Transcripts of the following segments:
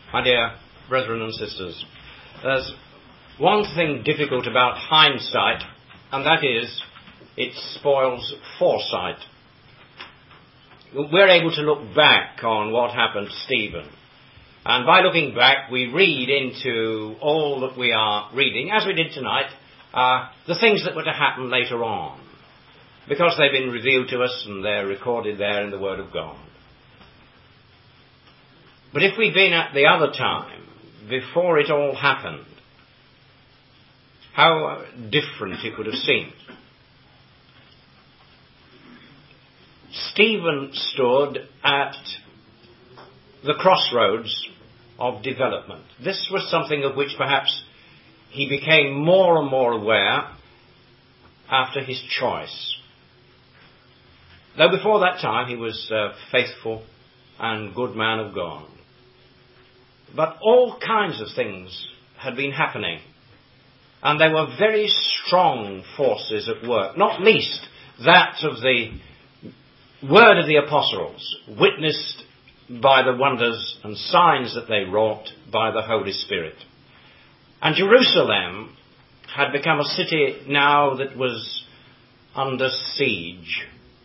My dear brethren and sisters, there's one thing difficult about hindsight, and that is it spoils foresight. We're able to look back on what happened to Stephen, and by looking back we read into all that we are reading, as we did tonight, the things that were to happen later on, because they've been revealed to us and they're recorded there in the Word of God. But if we'd been at the other time, before it all happened, how different it would have seemed. Stephen stood at the crossroads of development. This was something of which perhaps he became more and more aware after his choice. Though before that time he was a faithful and good man of God. But all kinds of things had been happening, and there were very strong forces at work, not least that of the word of the apostles, witnessed by the wonders and signs that they wrought by the Holy Spirit. And Jerusalem had become a city now that was under siege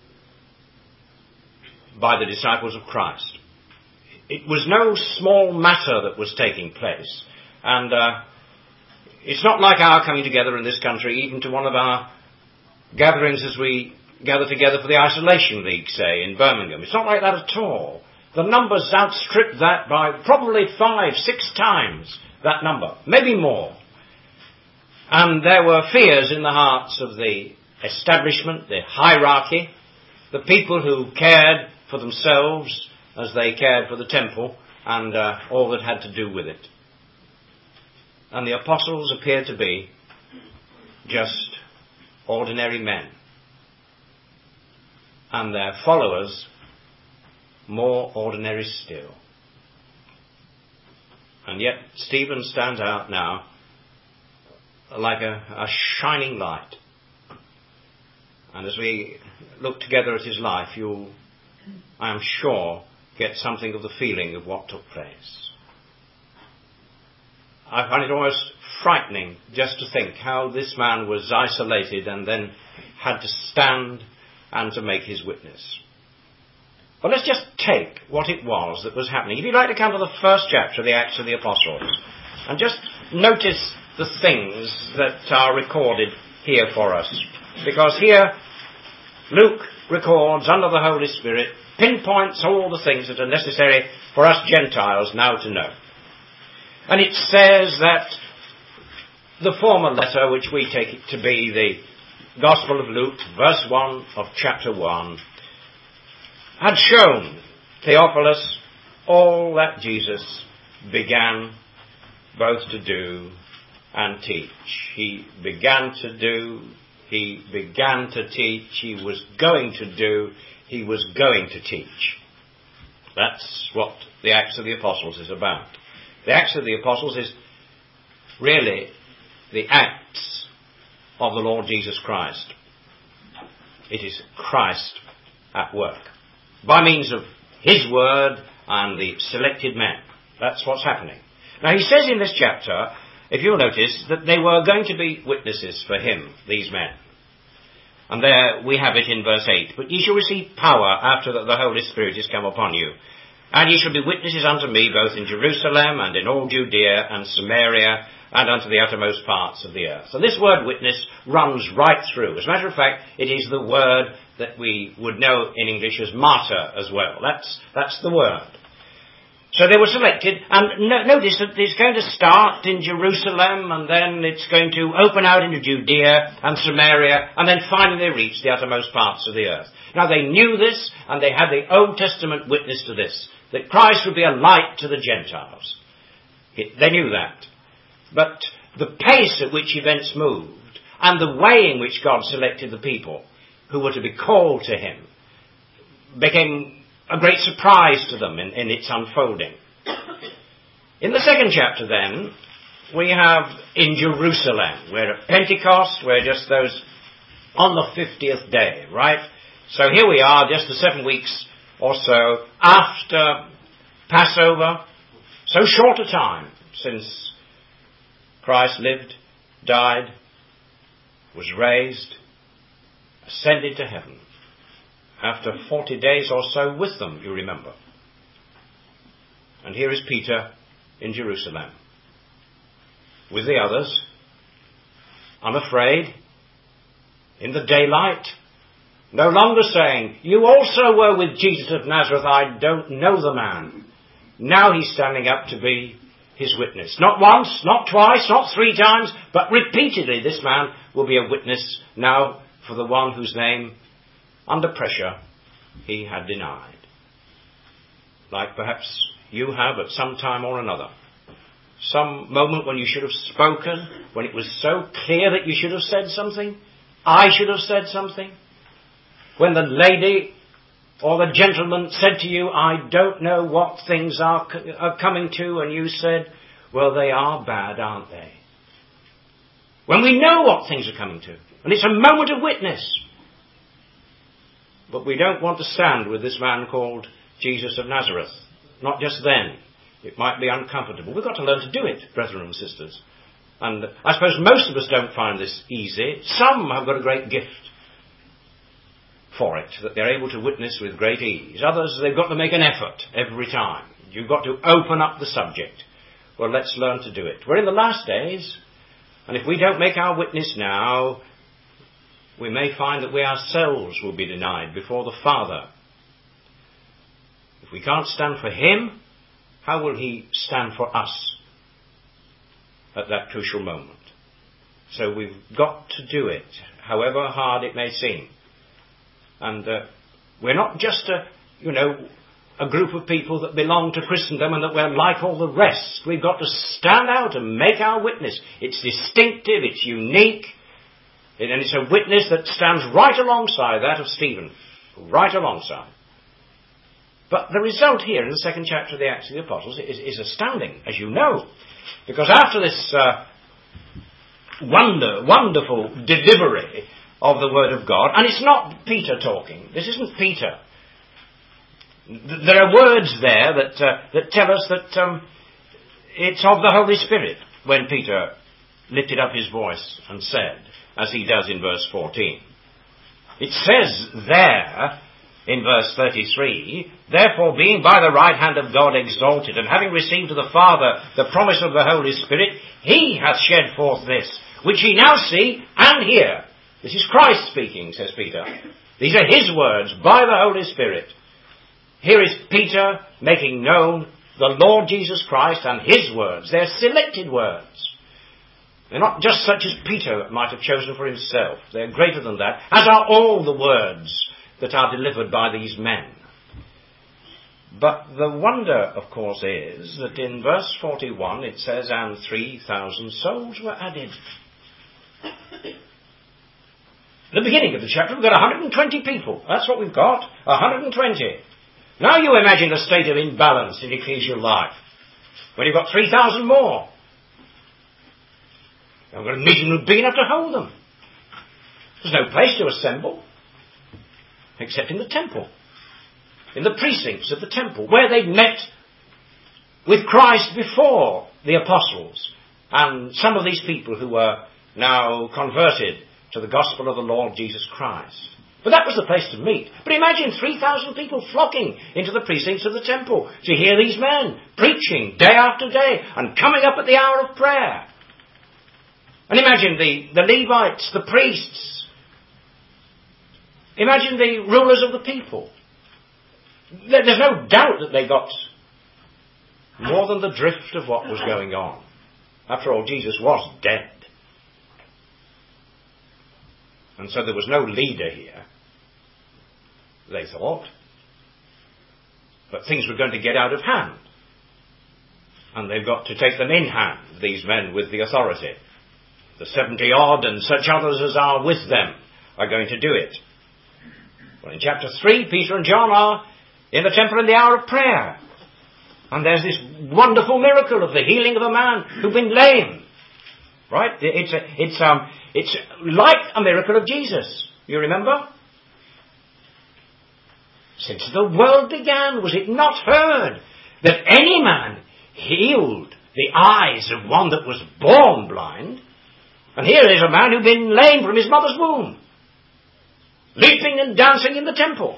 by the disciples of Christ. It was no small matter that was taking place, and it's not like our coming together in this country, even to one of our gatherings as we gather together for the Isolation League, say, in Birmingham. It's not like that at all. The numbers outstrip that by probably 5-6 times that number, maybe more. And there were fears in the hearts of the establishment, the hierarchy, the people who cared for themselves as they cared for the temple and all that had to do with it. And the apostles appeared to be just ordinary men, and their followers more ordinary still. And yet Stephen stands out now like a shining light. And as we look together at his life, you'll, I am sure, get something of the feeling of what took place. I find it almost frightening just to think how this man was isolated and then had to stand and to make his witness. But let's just take what it was that was happening. If you'd like to come to the first chapter of the Acts of the Apostles, and just notice the things that are recorded here for us. Because here Luke records under the Holy Spirit, pinpoints all the things that are necessary for us Gentiles now to know. And it says that the former letter, which we take it to be the Gospel of Luke, verse 1 of chapter 1, had shown Theophilus all that Jesus began both to do and teach. He began to do, he began to teach, he was going to do, he was going to teach. That's what the Acts of the Apostles is about. The Acts of the Apostles is really the acts of the Lord Jesus Christ. It is Christ at work, by means of his word and the selected men. That's what's happening. Now he says in this chapter, if you'll notice, that they were going to be witnesses for him, these men. And there we have it in verse 8. But ye shall receive power after that the Holy Spirit is come upon you. And ye shall be witnesses unto me both in Jerusalem and in all Judea and Samaria and unto the uttermost parts of the earth. And this word witness runs right through. As a matter of fact, it is the word that we would know in English as martyr as well. That's the word. So they were selected, and notice that it's going to start in Jerusalem, and then it's going to open out into Judea and Samaria, and then finally reach the uttermost parts of the earth. Now they knew this, and they had the Old Testament witness to this, that Christ would be a light to the Gentiles. They knew that. But the pace at which events moved, and the way in which God selected the people who were to be called to him, became a great surprise to them in its unfolding. In the second chapter then, we have in Jerusalem. We're at Pentecost, we're just those on the 50th day, right? So here we are, just the 7 weeks or so after Passover. So short a time since Christ lived, died, was raised, ascended to heaven, after 40 days or so with them, you remember. And here is Peter in Jerusalem, with the others, unafraid, in the daylight, no longer saying, "You also were with Jesus of Nazareth, I don't know the man." Now he's standing up to be his witness. Not once, not twice, not 3 times, but repeatedly this man will be a witness now for the one whose name, under pressure, he had denied. Like perhaps you have at some time or another. Some moment when you should have spoken, when it was so clear that you should have said something, I should have said something. When the lady or the gentleman said to you, "I don't know what things are coming to," and you said, "Well, they are bad, aren't they?" When we know what things are coming to, and it's a moment of witness. But we don't want to stand with this man called Jesus of Nazareth. Not just then. It might be uncomfortable. We've got to learn to do it, brethren and sisters. And I suppose most of us don't find this easy. Some have got a great gift for it, that they're able to witness with great ease. Others, they've got to make an effort every time. You've got to open up the subject. Well, let's learn to do it. We're in the last days, and if we don't make our witness now, we may find that we ourselves will be denied before the Father. If we can't stand for him, how will he stand for us at that crucial moment? So we've got to do it, however hard it may seem. And we're not just a group of people that belong to Christendom and that we're like all the rest. We've got to stand out and make our witness. It's distinctive, it's unique, and it's a witness that stands right alongside that of Stephen. Right alongside. But the result here in the 2nd chapter of the Acts of the Apostles is astounding, as you know. Because after this wonderful delivery of the Word of God, and it's not Peter talking. This isn't Peter. There are words there that tell us that it's of the Holy Spirit when Peter lifted up his voice and said, as he does in verse 14. It says there, in verse 33, "Therefore, being by the right hand of God exalted, and having received of the Father the promise of the Holy Spirit, he hath shed forth this, which ye now see and hear." This is Christ speaking, says Peter. These are his words, by the Holy Spirit. Here is Peter making known the Lord Jesus Christ and his words. They're selected words. They're not just such as Peter might have chosen for himself. They're greater than that, as are all the words that are delivered by these men. But the wonder, of course, is that in verse 41 it says, "And 3,000 souls were added." At the beginning of the chapter, we've got 120 people. That's what we've got, 120. Now you imagine a state of imbalance in ecclesial life, when you've got 3,000 more. You've got a meeting big enough to hold them. There's no place to assemble, except in the temple, in the precincts of the temple, where they'd met with Christ before the apostles, and some of these people who were now converted to the gospel of the Lord Jesus Christ. But that was the place to meet. But imagine 3,000 people flocking into the precincts of the temple to hear these men preaching day after day and coming up at the hour of prayer. And imagine the Levites, the priests. Imagine the rulers of the people. There's no doubt that they got more than the drift of what was going on. After all, Jesus was dead. And so there was no leader here, they thought. But things were going to get out of hand. And they've got to take them in hand, these men with the authority. The 70 odd and such others as are with them are going to do it. Well, in chapter 3, Peter and John are in the temple in the hour of prayer. And there's this wonderful miracle of the healing of a man who'd been lame. Right? It's like a miracle of Jesus. You remember? Since the world began, was it not heard that any man healed the eyes of one that was born blind. And here is a man who'd been lame from his mother's womb, leaping and dancing in the temple.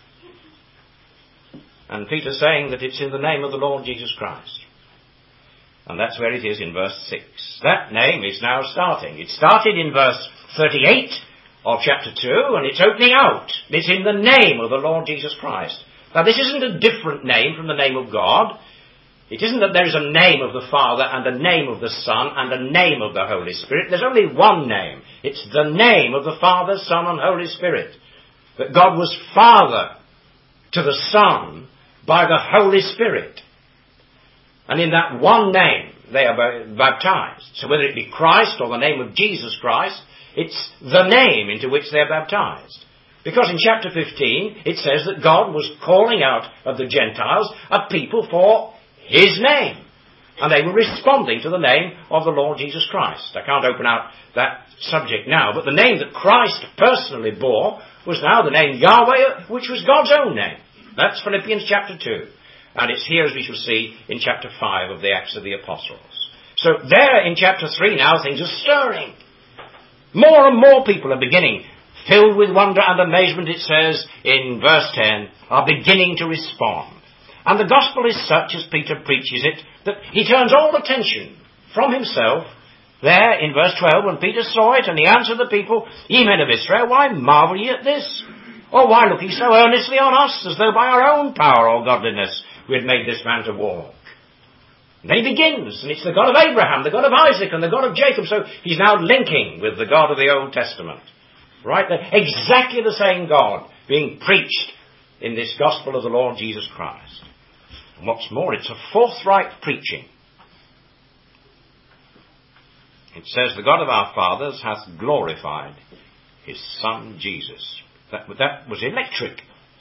And Peter's saying that it's in the name of the Lord Jesus Christ. And that's where it is in verse 6. That name is now starting. It started in verse 38 of chapter 2, and it's opening out. It's in the name of the Lord Jesus Christ. Now, this isn't a different name from the name of God. It isn't that there is a name of the Father and a name of the Son and a name of the Holy Spirit. There's only one name. It's the name of the Father, Son, and Holy Spirit. That God was Father to the Son by the Holy Spirit. And in that one name, they are baptized. So whether it be Christ or the name of Jesus Christ, it's the name into which they are baptized. Because in chapter 15, it says that God was calling out of the Gentiles a people for His name. And they were responding to the name of the Lord Jesus Christ. I can't open out that subject now, but the name that Christ personally bore was now the name Yahweh, which was God's own name. That's Philippians chapter 2. And it's here, as we shall see, in chapter 5 of the Acts of the Apostles. So there in chapter 3 now things are stirring. More and more people are beginning, filled with wonder and amazement, it says in verse 10, are beginning to respond. And the gospel is such, as Peter preaches it, that he turns all attention from himself. There in verse 12, when Peter saw it, and he answered the people, Ye men of Israel, why marvel ye at this? Or why look ye so earnestly on us, as though by our own power or godliness we had made this man to walk? And then he begins, and it's the God of Abraham, the God of Isaac, and the God of Jacob. So he's now linking with the God of the Old Testament. Right? Exactly the same God being preached in this gospel of the Lord Jesus Christ. And what's more, it's a forthright preaching. It says, the God of our fathers hath glorified his Son Jesus. That was electric.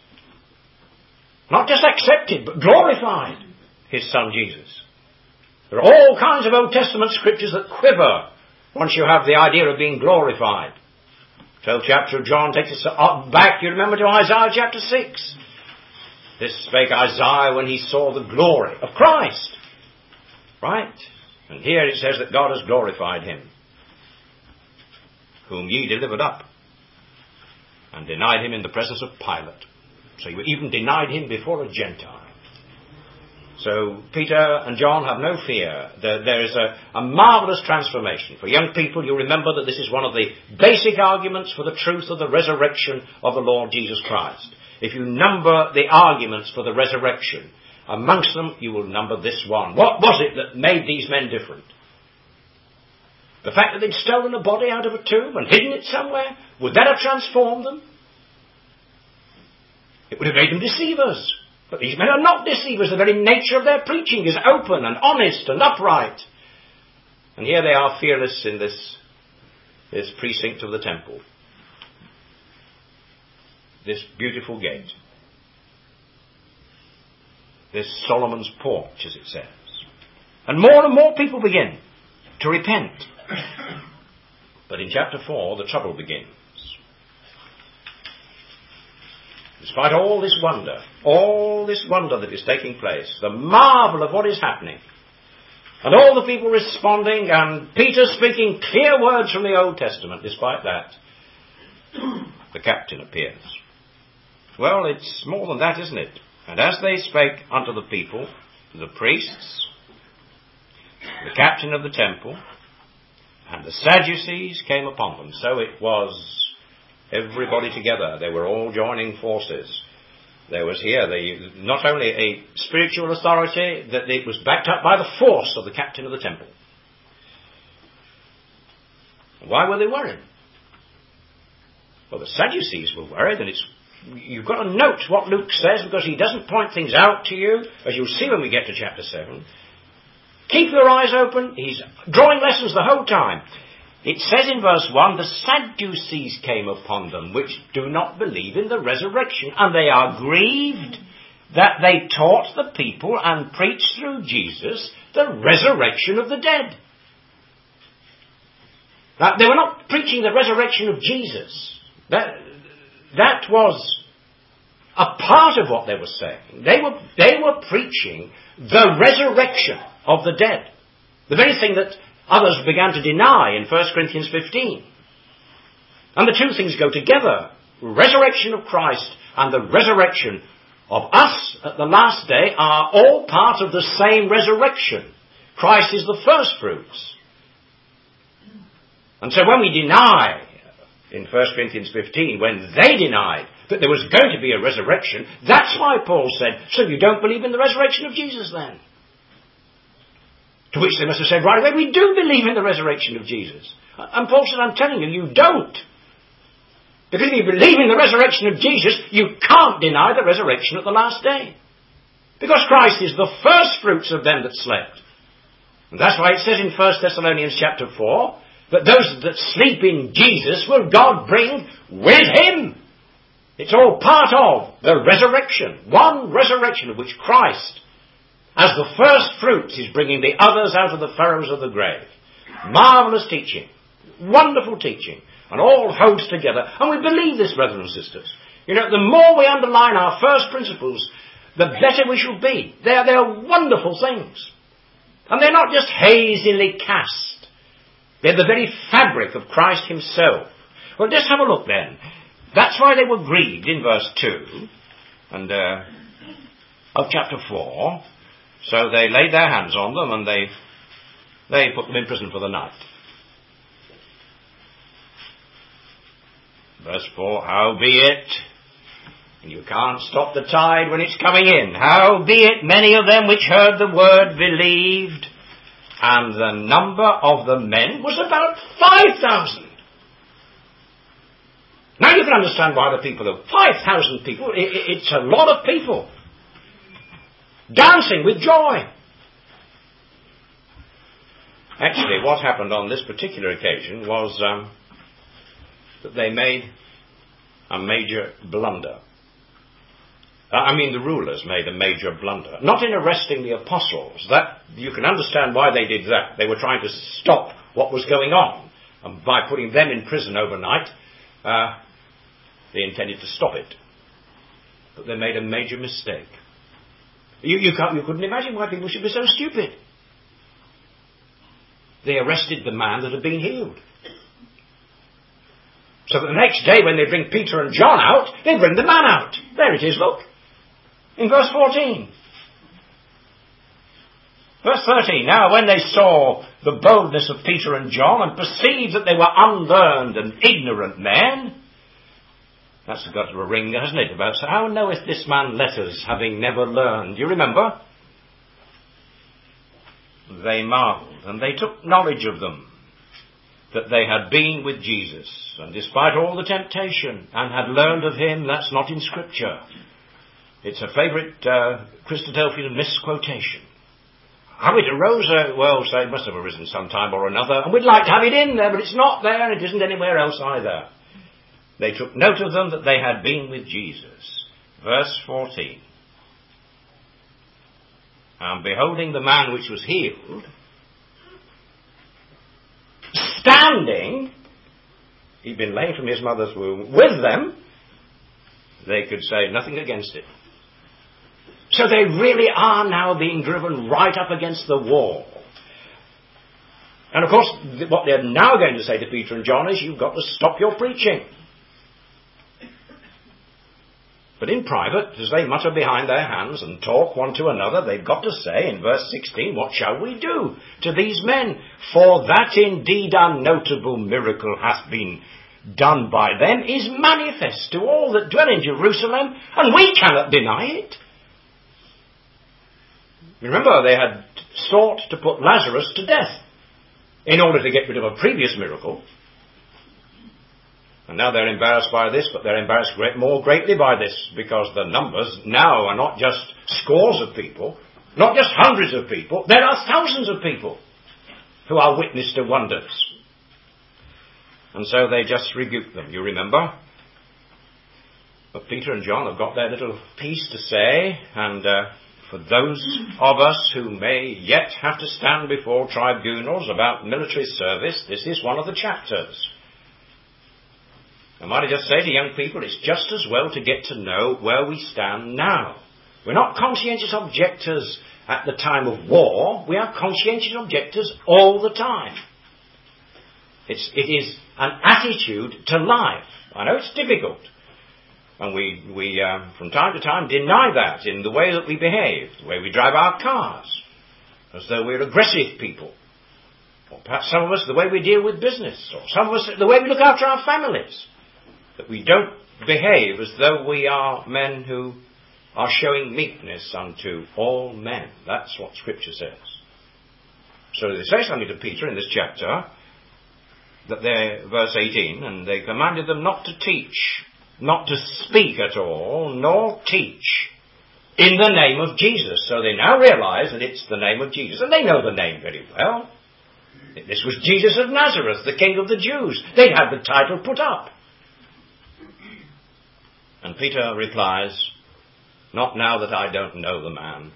Not just accepted, but glorified his Son Jesus. There are all kinds of Old Testament scriptures that quiver once you have the idea of being glorified. 12th chapter of John takes us back, you remember, to Isaiah chapter 6. This spake Isaiah when he saw the glory of Christ. Right? And here it says that God has glorified him, whom ye delivered up, and denied him in the presence of Pilate. So you even denied him before a Gentile. So Peter and John have no fear. There is a marvellous transformation. For young people, you remember that this is one of the basic arguments for the truth of the resurrection of the Lord Jesus Christ. If you number the arguments for the resurrection, amongst them you will number this one. What was it that made these men different? The fact that they'd stolen a body out of a tomb and hidden it somewhere, would that have transformed them? It would have made them deceivers. But these men are not deceivers. The very nature of their preaching is open and honest and upright. And here they are fearless in this precinct of the temple. This beautiful gate. This Solomon's porch, as it says. And more people begin to repent. But in chapter 4, the trouble begins. Despite all this wonder that is taking place, the marvel of what is happening, and all the people responding, and Peter speaking clear words from the Old Testament, despite that, the captain appears. Well, it's more than that, isn't it? And as they spake unto the people, the priests, the captain of the temple, and the Sadducees came upon them. So it was everybody together. They were all joining forces. There was here not only a spiritual authority, that it was backed up by the force of the captain of the temple. Why were they worried? Well, the Sadducees were worried, and you've got to note what Luke says, because he doesn't point things out to you, as you'll see when we get to chapter 7. Keep your eyes open. He's drawing lessons the whole time. It says in verse 1, the Sadducees came upon them, which do not believe in the resurrection, and they are grieved that they taught the people and preached through Jesus the resurrection of the dead. Now, they were not preaching the resurrection of Jesus. That was a part of what they were saying. They were preaching the resurrection of the dead. The very thing that others began to deny in 1 Corinthians 15. And the two things go together. Resurrection of Christ and the resurrection of us at the last day are all part of the same resurrection. Christ is the first fruits. And so when we deny, in 1 Corinthians 15, when they denied that there was going to be a resurrection, that's why Paul said, so you don't believe in the resurrection of Jesus then? To which they must have said right away, we do believe in the resurrection of Jesus. And Paul said, I'm telling you, you don't. Because if you believe in the resurrection of Jesus, you can't deny the resurrection at the last day. Because Christ is the first fruits of them that slept. And that's why it says in 1 Thessalonians chapter 4, that those that sleep in Jesus will God bring with him. It's all part of the resurrection. One resurrection of which Christ, as the first fruits, is bringing the others out of the furrows of the grave. Marvellous teaching. Wonderful teaching. And all holds together. And we believe this, brothers and sisters. You know, the more we underline our first principles, the better we shall be. They are wonderful things. And they're not just hazily cast. They're the very fabric of Christ himself. Well, just have a look then. That's why they were grieved in verse 2 and of chapter 4. So they laid their hands on them and they put them in prison for the night. Verse 4, howbeit, and you can't stop the tide when it's coming in, howbeit many of them which heard the word believed, and the number of the men was about 5,000. Now you can understand why the people of 5,000 people, it's a lot of people, dancing with joy. Actually, what happened on this particular occasion was that they made a major blunder. The rulers made a major blunder. Not in arresting the apostles. That you can understand why they did that. They were trying to stop what was going on. And by putting them in prison overnight, they intended to stop it. But they made a major mistake. You couldn't imagine why people should be so stupid. They arrested the man that had been healed. So that the next day when they bring Peter and John out, they bring the man out. There it is, look. In verse 14. Verse 13. Now when they saw the boldness of Peter and John and perceived that they were unlearned and ignorant men, that's got a ring, hasn't it? About, so how knoweth this man letters, having never learned? Do you remember? They marvelled, and they took knowledge of them, that they had been with Jesus, and despite all the temptation, and had learned of him. That's not in Scripture. It's a favourite Christadelphian misquotation. How it arose, so it must have arisen sometime or another, and we'd like to have it in there, but it's not there, and it isn't anywhere else either. They took note of them that they had been with Jesus. Verse 14. And beholding the man which was healed, standing, he'd been laid from his mother's womb, with them, they could say nothing against it. So they really are now being driven right up against the wall. And of course, what they're now going to say to Peter and John is, you've got to stop your preaching. But in private, as they mutter behind their hands and talk one to another, they've got to say in verse 16, what shall we do to these men? For that indeed a notable miracle hath been done by them is manifest to all that dwell in Jerusalem, and we cannot deny it. Remember, they had sought to put Lazarus to death in order to get rid of a previous miracle. And now they're embarrassed by this, but they're embarrassed more greatly by this, because the numbers now are not just scores of people, not just hundreds of people, there are thousands of people who are witness to wonders. And so they just rebuke them, you remember? But Peter and John have got their little piece to say, and for those of us who may yet have to stand before tribunals about military service, this is one of the chapters. And might I just say to young people, it's just as well to get to know where we stand now. We're not conscientious objectors at the time of war. We are conscientious objectors all the time. It is an attitude to life. I know it's difficult. And we from time to time deny that in the way that we behave, the way we drive our cars, as though we're aggressive people. Or perhaps some of us the way we deal with business, or some of us the way we look after our families. That we don't behave as though we are men who are showing meekness unto all men. That's what Scripture says. So they say something to Peter in this chapter, that they're, verse 18, and they commanded them not to teach, not to speak at all, nor teach in the name of Jesus. So they now realize that it's the name of Jesus, and they know the name very well. This was Jesus of Nazareth, the King of the Jews. They'd had the title put up. And Peter replies, not now that I don't know the man.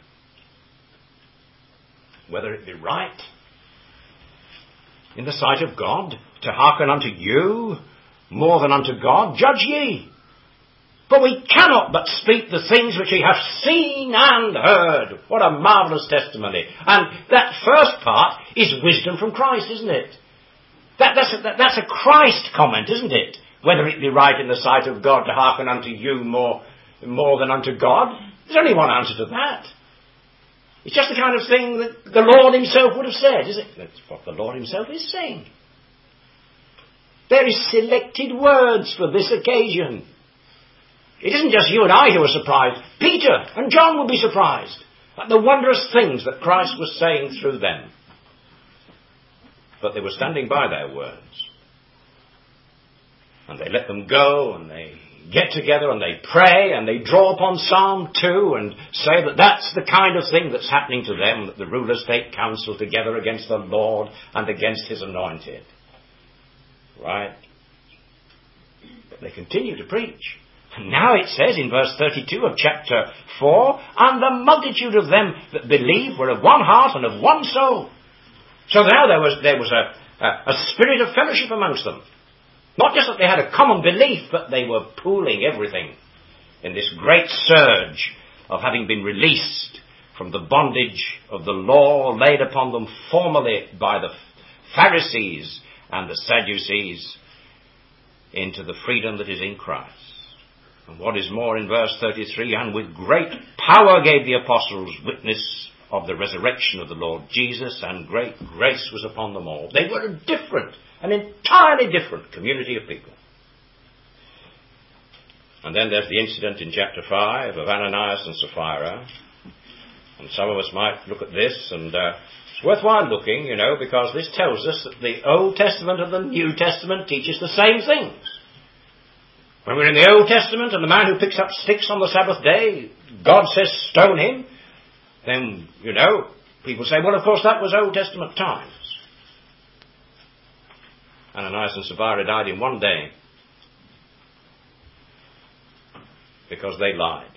Whether it be right in the sight of God to hearken unto you more than unto God, judge ye. For we cannot but speak the things which we have seen and heard. What a marvellous testimony. And that first part is wisdom from Christ, isn't it? That's a Christ comment, isn't it? Whether it be right in the sight of God to hearken unto you more than unto God. There's only one answer to that. It's just the kind of thing that the Lord himself would have said, is it? That's what the Lord himself is saying. There is selected words for this occasion. It isn't just you and I who are surprised. Peter and John will be surprised at the wondrous things that Christ was saying through them. But they were standing by their words. And they let them go, and they get together, and they pray, and they draw upon Psalm 2, and say that that's the kind of thing that's happening to them, that the rulers take counsel together against the Lord and against his anointed. Right? But they continue to preach. And now it says in verse 32 of chapter 4, and the multitude of them that believed were of one heart and of one soul. So now there was a spirit of fellowship amongst them. Not just that they had a common belief, but they were pooling everything in this great surge of having been released from the bondage of the law laid upon them formerly by the Pharisees and the Sadducees into the freedom that is in Christ. And what is more, in verse 33, and with great power gave the apostles witness of the resurrection of the Lord Jesus, and great grace was upon them all. They were an entirely different community of people. And then there's the incident in chapter 5 of Ananias and Sapphira. And some of us might look at this, and it's worthwhile looking, because this tells us that the Old Testament and the New Testament teaches the same things. When we're in the Old Testament and the man who picks up sticks on the Sabbath day, God says stone him, then, people say, well, of course, that was Old Testament times. Ananias and Sapphira died in one day because they lied.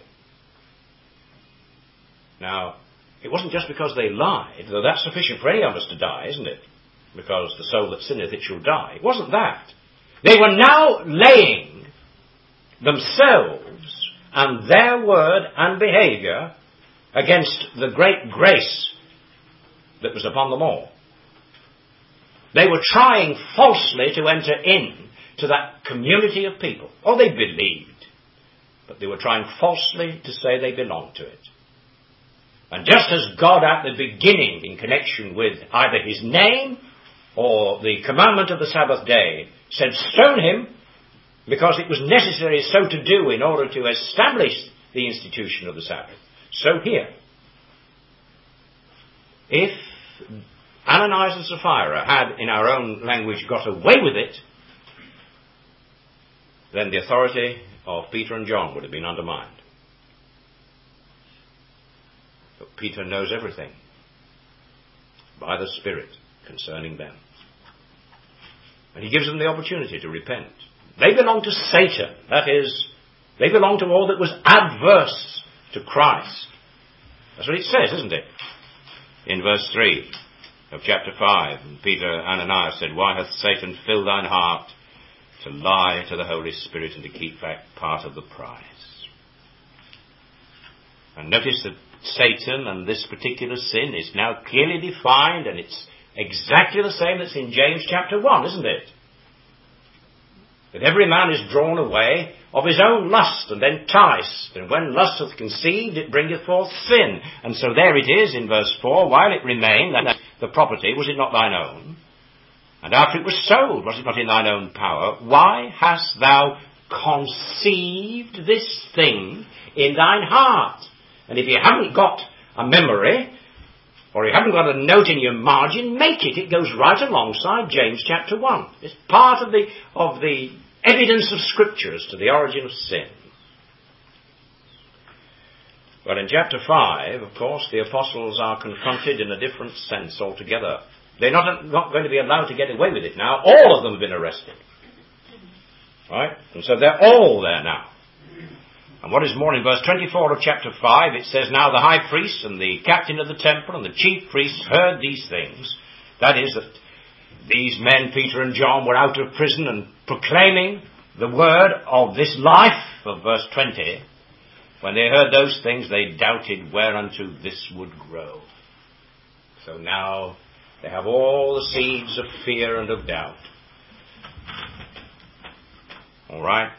Now, it wasn't just because they lied, though that's sufficient for any of us to die, isn't it? Because the soul that sinneth, it shall die. It wasn't that. They were now laying themselves and their word and behaviour against the great grace that was upon them all. They were trying falsely to enter in to that community of people. Oh, they believed, but they were trying falsely to say they belonged to it. And just as God at the beginning, in connection with either his name or the commandment of the Sabbath day, said stone him because it was necessary so to do in order to establish the institution of the Sabbath, so here, if Ananias and Sapphira had, in our own language, got away with it, then the authority of Peter and John would have been undermined. But Peter knows everything by the Spirit concerning them. And he gives them the opportunity to repent. They belong to Satan. That is, they belong to all that was adverse to Christ. That's what it says, isn't it? In verse 3 of chapter 5, Peter Ananias said, why hath Satan filled thine heart to lie to the Holy Spirit and to keep back part of the prize. And notice that Satan and this particular sin is now clearly defined, and it's exactly the same that's in James chapter 1, isn't it? That every man is drawn away of his own lust and enticed, and when lust hath conceived, it bringeth forth sin. And so there it is in verse 4, while it remained, that the property, was it not thine own? And after it was sold, was it not in thine own power? Why hast thou conceived this thing in thine heart? And if you haven't got a memory, or you haven't got a note in your margin, make it. It goes right alongside James chapter 1. It's part of the evidence of Scripture as to the origin of sin. But in chapter 5, of course, the apostles are confronted in a different sense altogether. They're not going to be allowed to get away with it now. All of them have been arrested. Right? And so they're all there now. And what is more, in verse 24 of chapter 5, it says, Now the high priest and the captain of the temple and the chief priests heard these things. That is, that these men, Peter and John, were out of prison and proclaiming the word of this life, of verse 20. When they heard those things, they doubted whereunto this would grow. So now they have all the seeds of fear and of doubt. All right?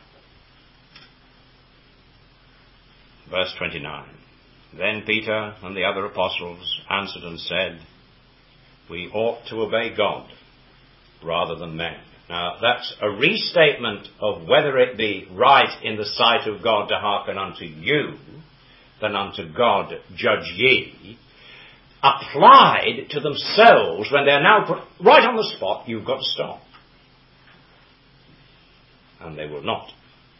Verse 29. Then Peter and the other apostles answered and said, We ought to obey God rather than men. Now that's a restatement of whether it be right in the sight of God to hearken unto you than unto God judge ye, applied to themselves when they're now put right on the spot. You've got to stop. And they will not.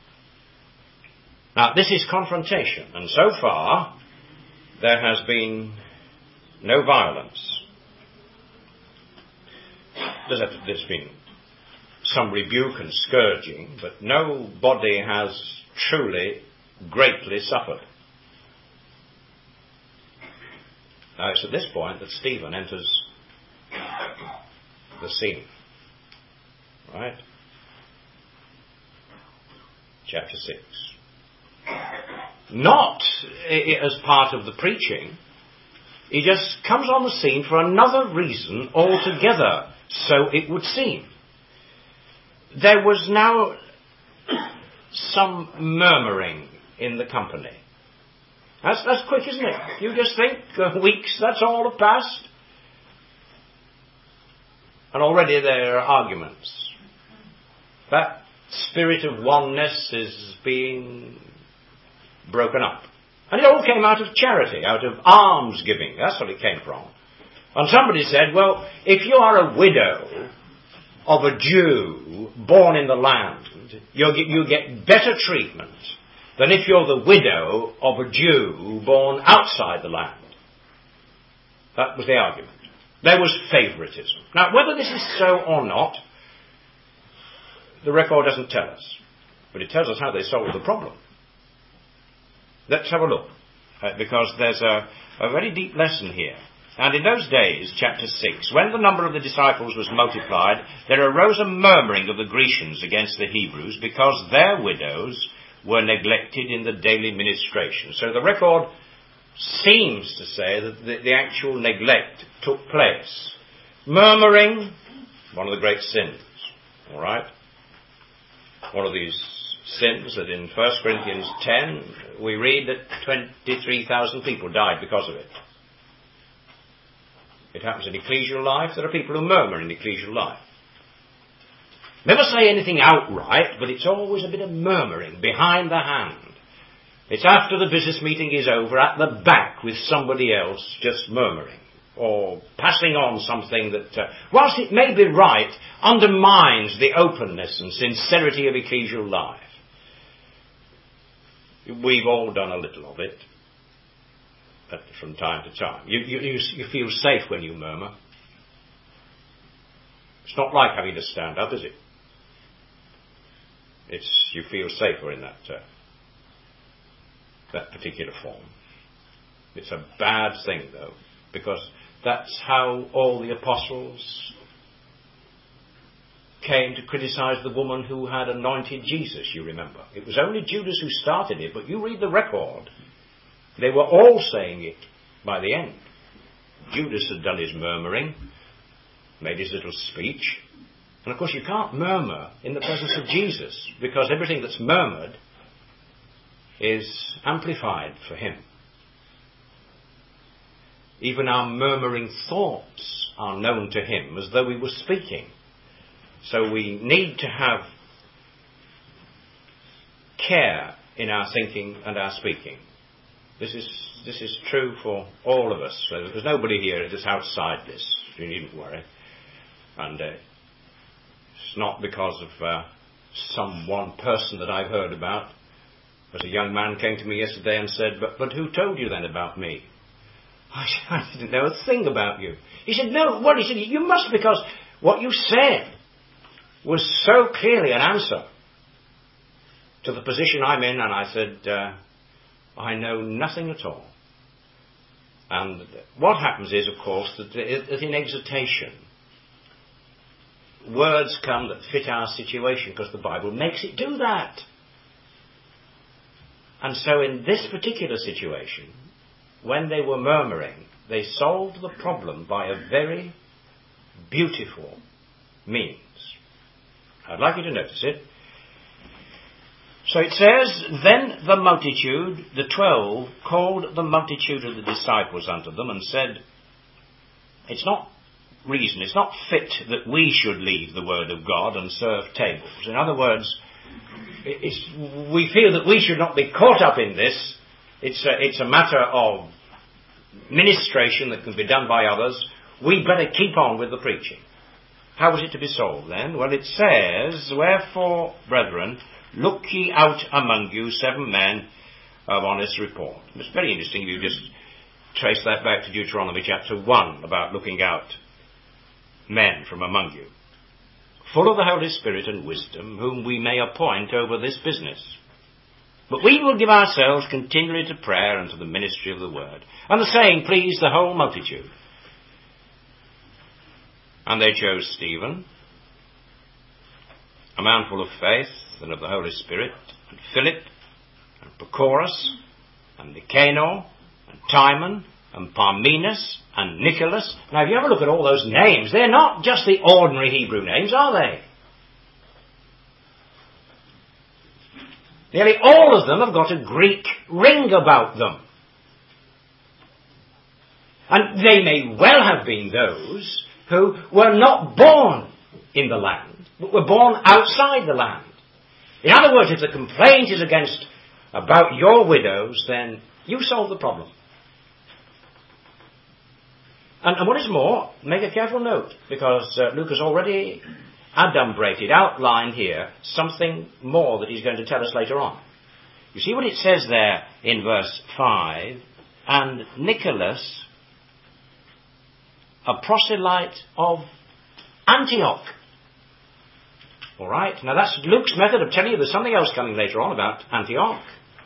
Now, this is confrontation, and so far there has been no violence. There's been some rebuke and scourging, but nobody has truly greatly suffered. Now, it's at this point that Stephen enters the scene. Right? Chapter 6. Not as part of the preaching. He just comes on the scene for another reason altogether, so it would seem. There was now some murmuring in the company. That's quick, isn't it? You just think, weeks, that's all have passed. And already there are arguments. That spirit of oneness is being broken up. And it all came out of charity, out of alms giving. That's what it came from. And somebody said, well, if you are a widow of a Jew born in the land, you get better treatment than if you're the widow of a Jew born outside the land. That was the argument. There was favoritism. Now, whether this is so or not, the record doesn't tell us. But it tells us how they solved the problem. Let's have a look, because there's a very deep lesson here. And in those days, chapter 6, when the number of the disciples was multiplied, there arose a murmuring of the Grecians against the Hebrews, because their widows were neglected in the daily ministration. So the record seems to say that the actual neglect took place. Murmuring, one of the great sins. All right? One of these sins that in 1 Corinthians 10 we read that 23,000 people died because of it. It happens in ecclesial life. There are people who murmur in ecclesial life. Never say anything outright, but it's always a bit of murmuring behind the hand. It's after the business meeting is over, at the back with somebody else, just murmuring, or passing on something that, whilst it may be right, undermines the openness and sincerity of ecclesial life. We've all done a little of it from time to time. You feel safe when you murmur. It's not like having to stand up, is it? You feel safer in that particular form. It's a bad thing, though, because that's how all the apostles came to criticize the woman who had anointed Jesus, you remember. It was only Judas who started it, but you read the record. They were all saying it by the end. Judas had done his murmuring, made his little speech. And of course you can't murmur in the presence of Jesus, because everything that's murmured is amplified for him. Even our murmuring thoughts are known to him as though we were speaking. So we need to have care in our thinking and our speaking. This is true for all of us. So there's nobody here that's outside this. You needn't worry. And it's not because of some one person that I've heard about. As a young man came to me yesterday and said, but who told you then about me? I didn't know a thing about you. He said, no, what? He said, you must, because what you said was so clearly an answer to the position I'm in. And I said, I know nothing at all. And what happens is, of course, that in exhortation, words come that fit our situation, because the Bible makes it do that. And so in this particular situation, when they were murmuring, they solved the problem by a very beautiful means. I'd like you to notice it. So it says, then the multitude, the 12, called the multitude of the disciples unto them and said, it's not reason, it's not fit that we should leave the word of God and serve tables. In other words, we feel that we should not be caught up in this. It's a matter of ministration that can be done by others. We better keep on with the preaching. How was it to be solved then? Well, it says, wherefore, brethren, look ye out among you 7 men of honest report. It's very interesting if you just trace that back to Deuteronomy chapter 1 about looking out men from among you, full of the Holy Spirit and wisdom, whom we may appoint over this business. But we will give ourselves continually to prayer and to the ministry of the word. And the saying pleased the whole multitude. And they chose Stephen, a man full of faith and of the Holy Spirit, and Philip, and Prochorus, and Nicanor, and Timon, and Parmenas, and Nicholas. Now if you have a look at all those names, they're not just the ordinary Hebrew names, are they? Nearly all of them have got a Greek ring about them. And they may well have been those who were not born in the land, but were born outside the land. In other words, if the complaint is about your widows, then you solve the problem. And what is more, make a careful note, because Luke has already adumbrated, outlined here, something more that he's going to tell us later on. You see what it says there in verse 5, and Nicholas, a proselyte of Antioch. All right, now that's Luke's method of telling you there's something else coming later on about Antioch.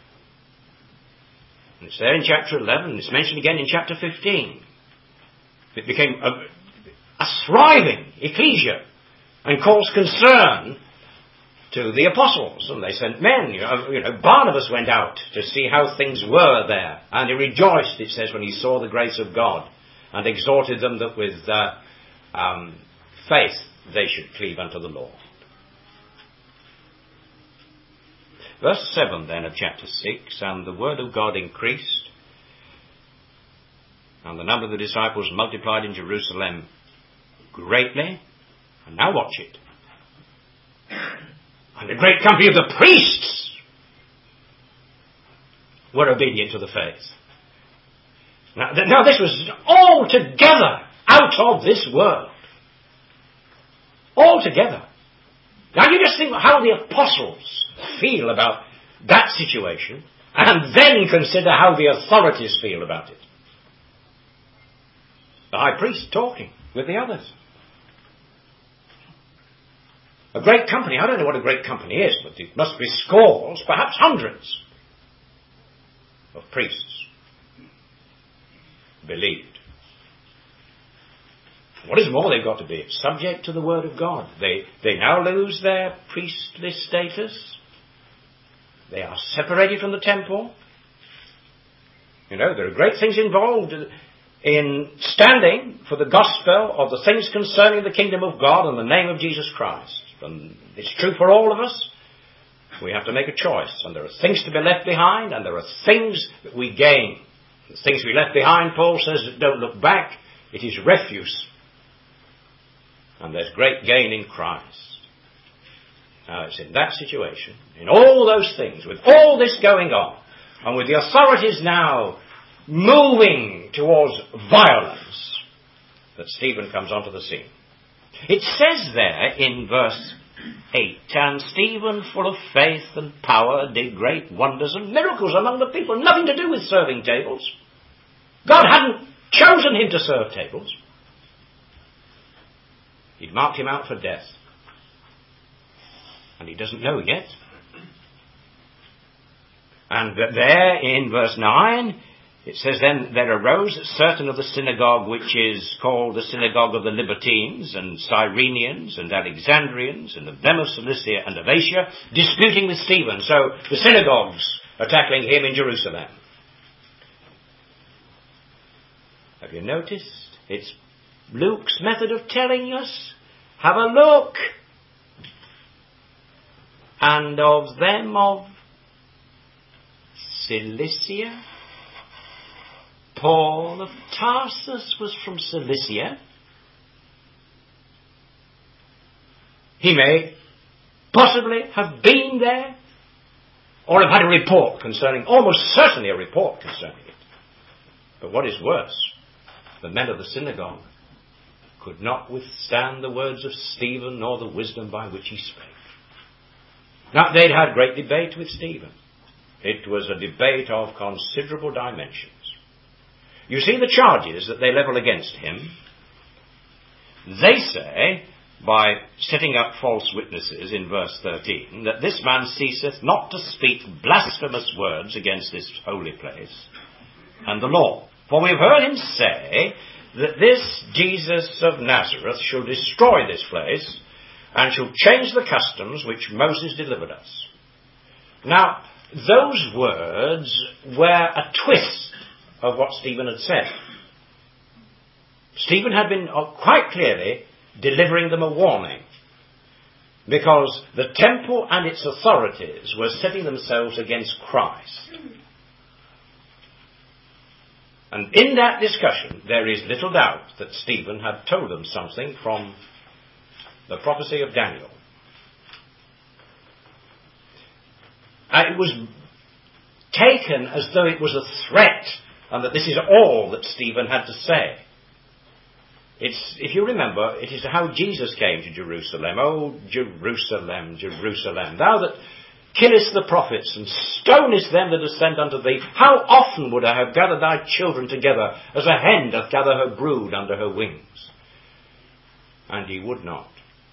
And it's there in chapter 11, it's mentioned again in chapter 15. It became a thriving ecclesia and caused concern to the apostles. And they sent men. Barnabas went out to see how things were there. And he rejoiced, it says, when he saw the grace of God, and exhorted them that with faith they should cleave unto the Lord. Verse 7 then of chapter 6, and the word of God increased, and the number of the disciples multiplied in Jerusalem greatly. And now watch it. And a great company of the priests were obedient to the faith. Now this was altogether out of this world. Altogether. Now you just think how the apostles feel about that situation, and then consider how the authorities feel about it. The high priest talking with the others. A great company, I don't know what a great company is, but it must be scores, perhaps hundreds of priests believed. What is more, they've got to be subject to the Word of God. They now lose their priestly status. They are separated from the temple. You know, there are great things involved in standing for the gospel of the things concerning the kingdom of God and the name of Jesus Christ. And it's true for all of us. We have to make a choice. And there are things to be left behind, and there are things that we gain. The things we left behind, Paul says, don't look back. It is refuse. And there's great gain in Christ. Now it's in that situation, in all those things, with all this going on, and with the authorities now moving towards violence, that Stephen comes onto the scene. It says there in verse 8, and Stephen, full of faith and power, did great wonders and miracles among the people. Nothing to do with serving tables. God hadn't chosen him to serve tables. He'd marked him out for death. And he doesn't know yet. And there in verse 9, it says, then there arose certain of the synagogue which is called the synagogue of the Libertines and Cyrenians and Alexandrians and of them of Cilicia and of Asia, disputing with Stephen. So the synagogues are tackling him in Jerusalem. Have you noticed? It's Luke's method of telling us. Have a look. And of them of Cilicia. Paul of Tarsus was from Cilicia. He may possibly have been there, or have had a report concerning, almost certainly a report concerning it. But what is worse, the men of the synagogue could not withstand the words of Stephen nor the wisdom by which he spake. Now, they'd had great debate with Stephen. It was a debate of considerable dimensions. You see the charges that they level against him. They say, by setting up false witnesses in verse 13, that this man ceaseth not to speak blasphemous words against this holy place and the law. For we have heard him say that this Jesus of Nazareth shall destroy this place and shall change the customs which Moses delivered us. Now, those words were a twist of what Stephen had said. Stephen had been quite clearly delivering them a warning, because the temple and its authorities were setting themselves against Christ. And in that discussion, there is little doubt that Stephen had told them something from the prophecy of Daniel. And it was taken as though it was a threat, and that this is all that Stephen had to say. If you remember, it is how Jesus came to Jerusalem. Oh, Jerusalem, Jerusalem, thou that killest the prophets and stonest them that ascend unto thee, how often would I have gathered thy children together, as a hen doth gather her brood under her wings? And he would not.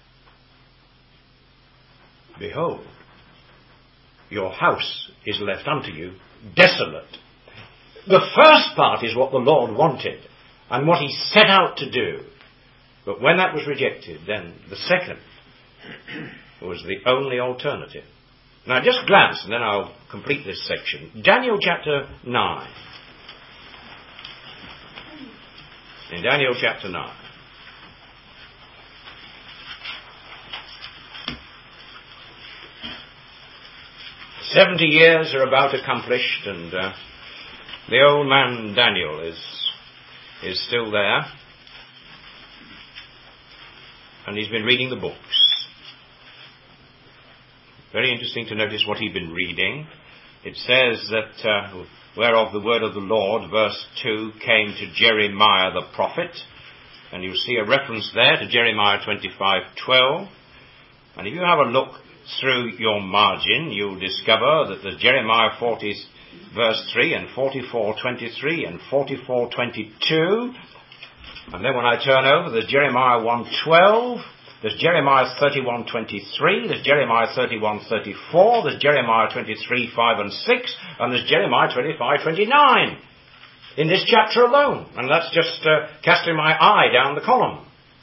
Behold, your house is left unto you desolate. The first part is what the Lord wanted and what he set out to do. But when that was rejected, then the second was the only alternative. Now just glance, and then I'll complete this section. Daniel chapter 9. In Daniel chapter 9. 70 years are about accomplished, and the old man Daniel is still there, and he's been reading the books. Very interesting to notice what he'd been reading. It says that, whereof the word of the Lord, verse 2, came to Jeremiah the prophet, and you'll see a reference there to Jeremiah 25:12. And if you have a look through your margin, you'll discover that there's Jeremiah 40 verse 3 and 44:23 and 44:22. And then when I turn over, there's Jeremiah 1:12, there's Jeremiah 31:23, there's Jeremiah 31:34, there's Jeremiah 23:5 and 6, and there's Jeremiah 25:29 in this chapter alone. And that's just casting my eye down the column.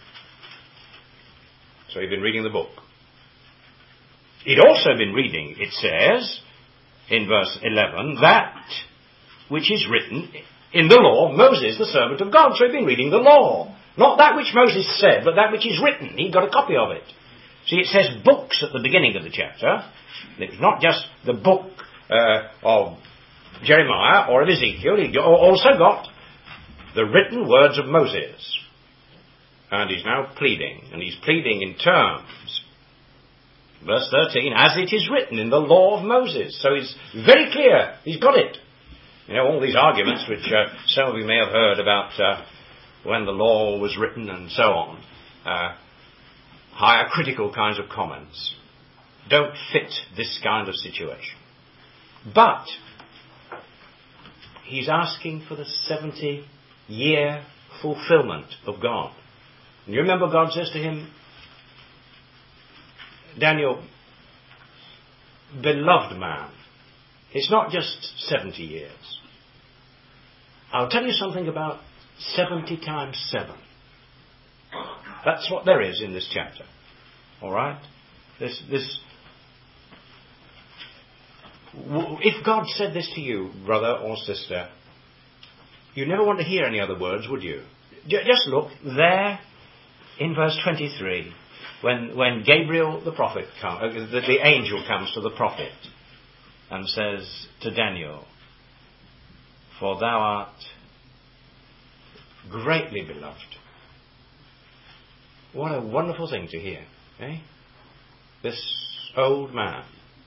So he'd been reading the book. He'd also been reading, it says, in verse 11, that which is written in the law of Moses, the servant of God. So he'd been reading the law. Not that which Moses said, but that which is written. He'd got a copy of it. See, it says books at the beginning of the chapter. It's not just the book of Jeremiah or of Ezekiel. He also got the written words of Moses. And he's now pleading. And he's pleading in terms. Verse 13, as it is written in the law of Moses. So he's very clear. He's got it. You know, all these arguments which some of you may have heard about when the law was written and so on. Higher critical kinds of comments don't fit this kind of situation. But he's asking for the 70-year fulfillment of God. And you remember God says to him, Daniel, beloved man, it's not just 70 years. I'll tell you something about 70 times 7. That's what there is in this chapter. All right? If God said this to you, brother or sister, you'd never want to hear any other words, would you? Just look there in verse 23, when Gabriel the prophet the angel comes to the prophet and says to Daniel, for thou art greatly beloved. What a wonderful thing to hear, eh? This old man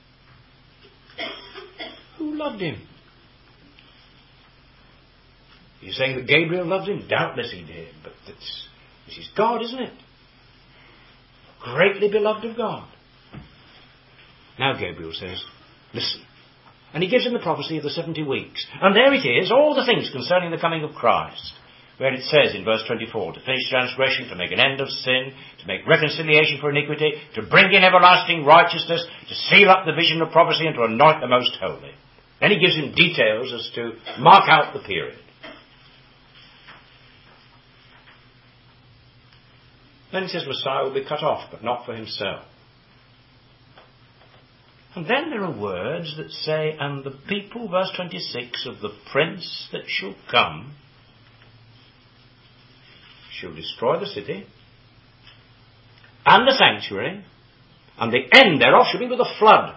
who loved him. You're saying that Gabriel loved him? Doubtless he did, but this is God, isn't it? Greatly beloved of God. Now Gabriel says, listen. And he gives him the prophecy of the 70 weeks. And there it is, all the things concerning the coming of Christ. Where it says in verse 24, to finish transgression, to make an end of sin, to make reconciliation for iniquity, to bring in everlasting righteousness, to seal up the vision of prophecy, and to anoint the most holy. Then he gives him details as to mark out the period. Then he says Messiah will be cut off, but not for himself. And then there are words that say, and the people, verse 26, of the prince that shall come shall destroy the city and the sanctuary, and the end thereof shall be with a flood.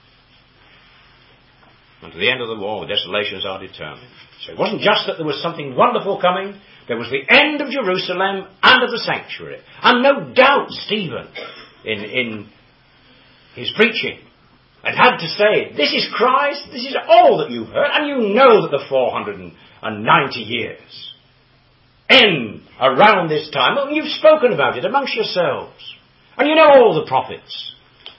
And to the end of the war, the desolations are determined. So it wasn't just that there was something wonderful coming, there was the end of Jerusalem and of the sanctuary. And no doubt Stephen, in his preaching, had to say, this is Christ, this is all that you've heard, and you know that the 490 years end around this time. Well, you've spoken about it amongst yourselves. And you know all the prophets.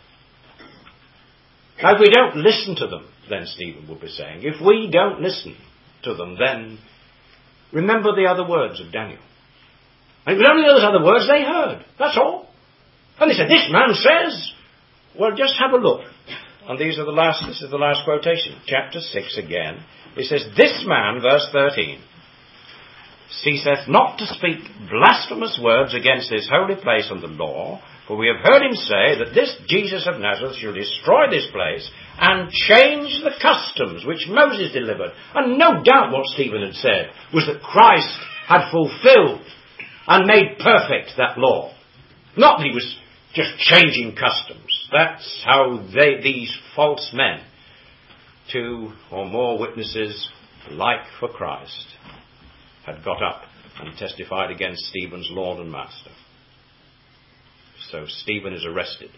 Now, if we don't listen to them, then Stephen would be saying, if we don't listen to them, then remember the other words of Daniel. And it was only those other words they heard. That's all. And they said, this man says, well, just have a look. And this is the last quotation. Chapter 6 again. It says, this man, verse 13, ceaseth not to speak blasphemous words against this holy place and the law, for we have heard him say that this Jesus of Nazareth shall destroy this place and change the customs which Moses delivered. And no doubt what Stephen had said was that Christ had fulfilled and made perfect that law. Not that he was just changing customs. That's how these false men, 2 or more witnesses like for Christ, had got up and testified against Stephen's Lord and Master. So Stephen is arrested.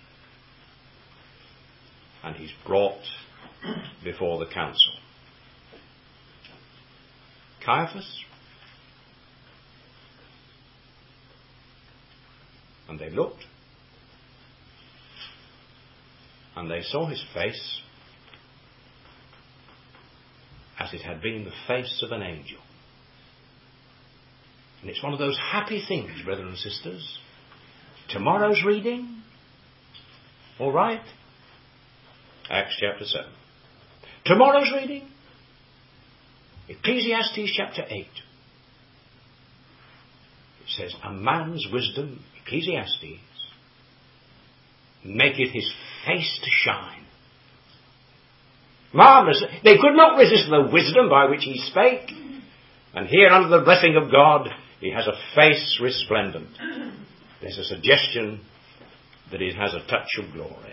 And he's brought before the council. Caiaphas. And they looked. And they saw his face as it had been the face of an angel. And it's one of those happy things, brethren and sisters. Tomorrow's reading, all right? Acts chapter 7. Tomorrow's reading, Ecclesiastes chapter 8. It says, a man's wisdom, Ecclesiastes, maketh his face to shine. Marvellous. They could not resist the wisdom by which he spake. And here, under the blessing of God, he has a face resplendent. There's a suggestion that it has a touch of glory.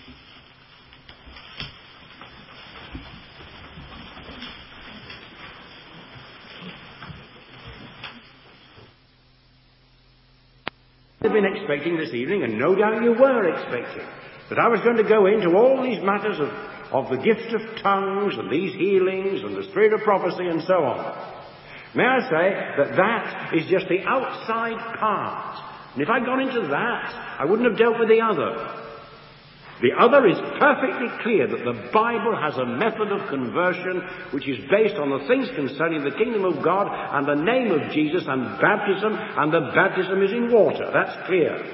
You've been expecting this evening, and no doubt you were expecting, that I was going to go into all these matters of the gift of tongues and these healings and the spirit of prophecy and so on. May I say that is just the outside part. And if I'd gone into that, I wouldn't have dealt with the other. The other is perfectly clear that the Bible has a method of conversion which is based on the things concerning the kingdom of God and the name of Jesus and the baptism is in water. That's clear.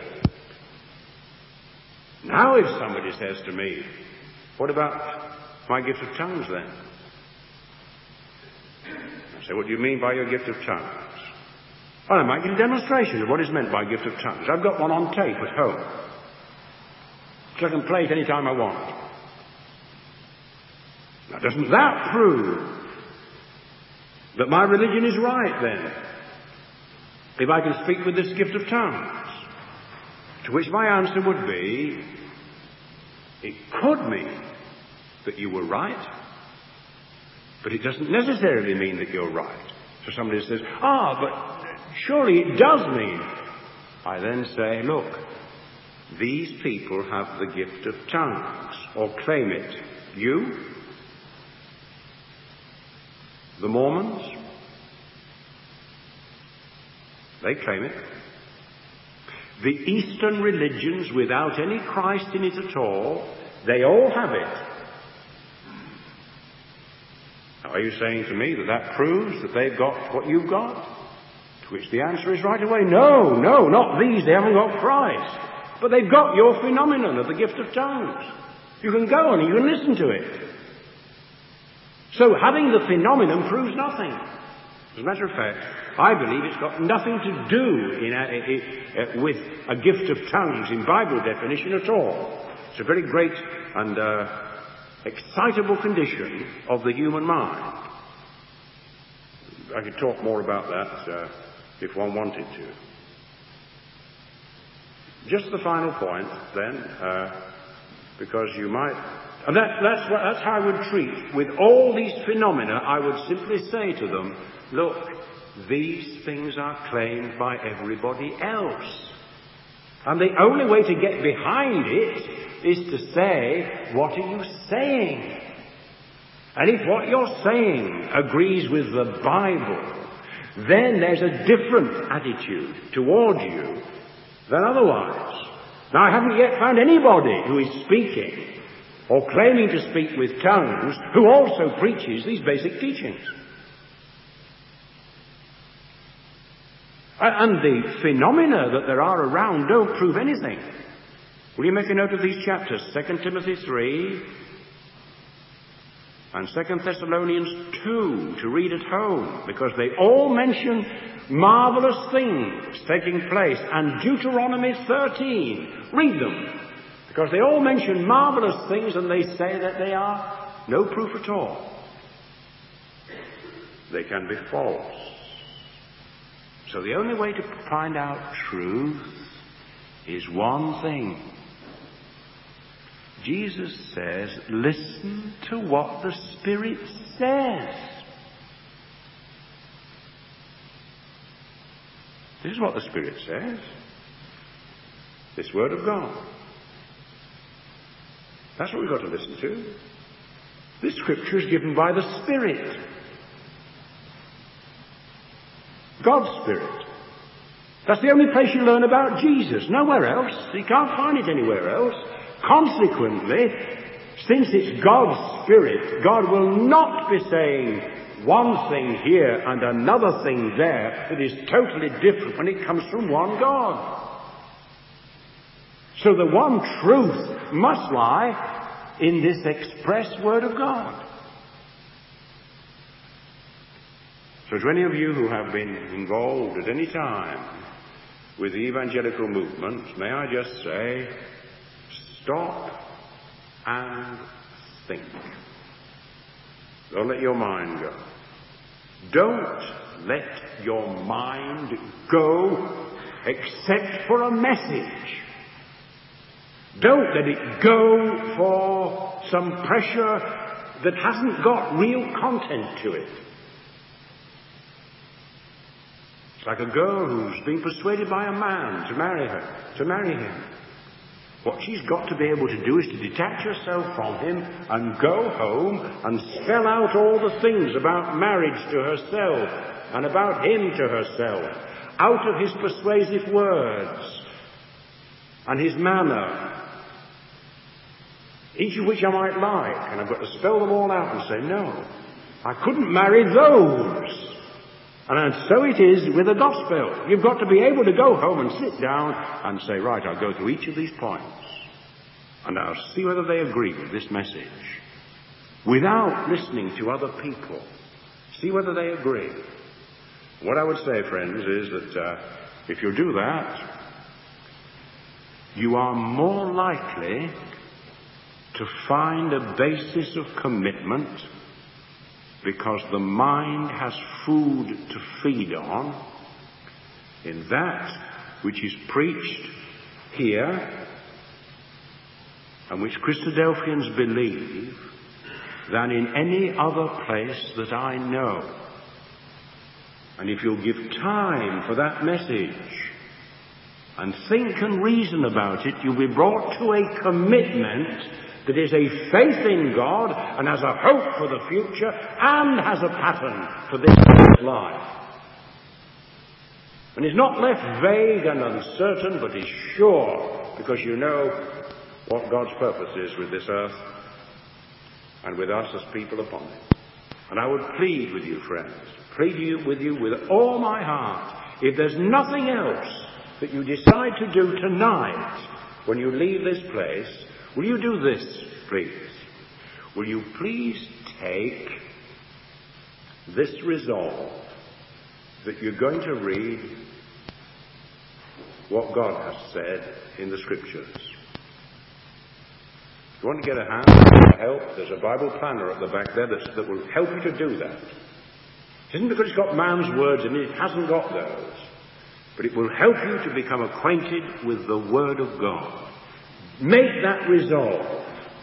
Now if somebody says to me, what about my gift of tongues then? I say, what do you mean by your gift of tongues? Well, I might give a demonstration of what is meant by gift of tongues. I've got one on tape at home. So I can play it any time I want. Now, doesn't that prove that my religion is right then? If I can speak with this gift of tongues? To which my answer would be, it could mean that you were right, but it doesn't necessarily mean that you're right. So somebody says, but surely it does mean. I then say, look, these people have the gift of tongues, or claim it. You? The Mormons? They claim it. The Eastern religions without any Christ in it at all, they all have it. Now, are you saying to me that that proves that they've got what you've got? To which the answer is right away, no, not these, they haven't got Christ. But they've got your phenomenon of the gift of tongues. You can go and you can listen to it. So having the phenomenon proves nothing. As a matter of fact, I believe it's got nothing to do with a gift of tongues in Bible definition at all. It's a very great and excitable condition of the human mind. I could talk more about that if one wanted to. Just the final point, then, because you might... And that's how I would treat. With all these phenomena, I would simply say to them, look, these things are claimed by everybody else. And the only way to get behind it is to say, what are you saying? And if what you're saying agrees with the Bible, then there's a different attitude toward you than otherwise. Now, I haven't yet found anybody who is speaking or claiming to speak with tongues who also preaches these basic teachings. And the phenomena that there are around don't prove anything. Will you make a note of these chapters, 2 Timothy 3 and 2 Thessalonians 2, to read at home, because they all mention marvellous things taking place, and Deuteronomy 13. Read them, because they all mention marvellous things and they say that they are no proof at all. They can be false. So the only way to find out truth is one thing. Jesus says, listen to what the Spirit says. This is what the Spirit says. This Word of God. That's what we've got to listen to. This Scripture is given by the Spirit. God's Spirit. That's the only place you learn about Jesus. Nowhere else. You can't find it anywhere else. Consequently, since it's God's Spirit, God will not be saying one thing here and another thing there that is totally different when it comes from one God. So the one truth must lie in this express Word of God. So to any of you who have been involved at any time with the evangelical movement, may I just say, stop and think. Don't let your mind go. Don't let your mind go except for a message. Don't let it go for some pressure that hasn't got real content to it. It's like a girl who's been persuaded by a man to marry him. What she's got to be able to do is to detach herself from him and go home and spell out all the things about marriage to herself and about him to herself, out of his persuasive words and his manner, each of which I might like, and I've got to spell them all out and say, no, I couldn't marry those. And so it is with the gospel. You've got to be able to go home and sit down and say, right, I'll go through each of these points and I'll see whether they agree with this message. Without listening to other people. See whether they agree. What I would say, friends, is that if you do that, you are more likely to find a basis of commitment, because the mind has food to feed on in that which is preached here and which Christadelphians believe than in any other place that I know. And if you'll give time for that message and think and reason about it, you'll be brought to a commitment that is a faith in God and has a hope for the future and has a pattern for this life. And is not left vague and uncertain, but is sure, because you know what God's purpose is with this earth and with us as people upon it. And I would plead with you, friends, with you with all my heart, if there's nothing else that you decide to do tonight when you leave this place, will you do this, please? Will you please take this resolve that you're going to read what God has said in the Scriptures? If you want to get a hand or help, there's a Bible planner at the back there that will help you to do that. It isn't because it's got man's words in it, it hasn't got those. But it will help you to become acquainted with the Word of God. Make that resolve.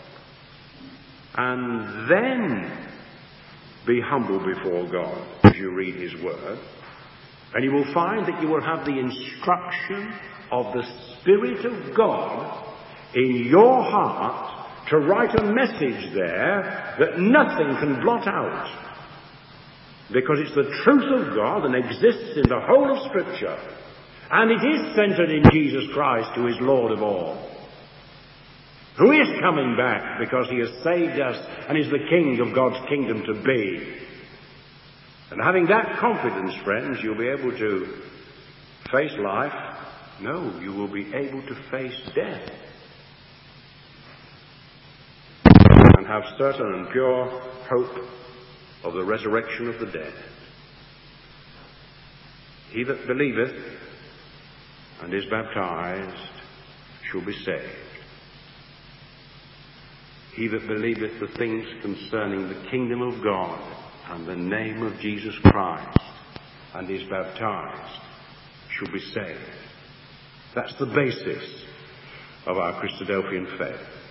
And then be humble before God as you read His Word. And you will find that you will have the instruction of the Spirit of God in your heart to write a message there that nothing can blot out. Because it's the truth of God and exists in the whole of Scripture. And it is centered in Jesus Christ, who is Lord of all. Who is coming back because He has saved us and is the King of God's kingdom to be. And having that confidence, friends, you'll be able to face life. No, you will be able to face death. And have certain and pure hope of the resurrection of the dead. He that believeth and is baptized shall be saved. He that believeth the things concerning the kingdom of God and the name of Jesus Christ and is baptized shall be saved. That's the basis of our Christadelphian faith.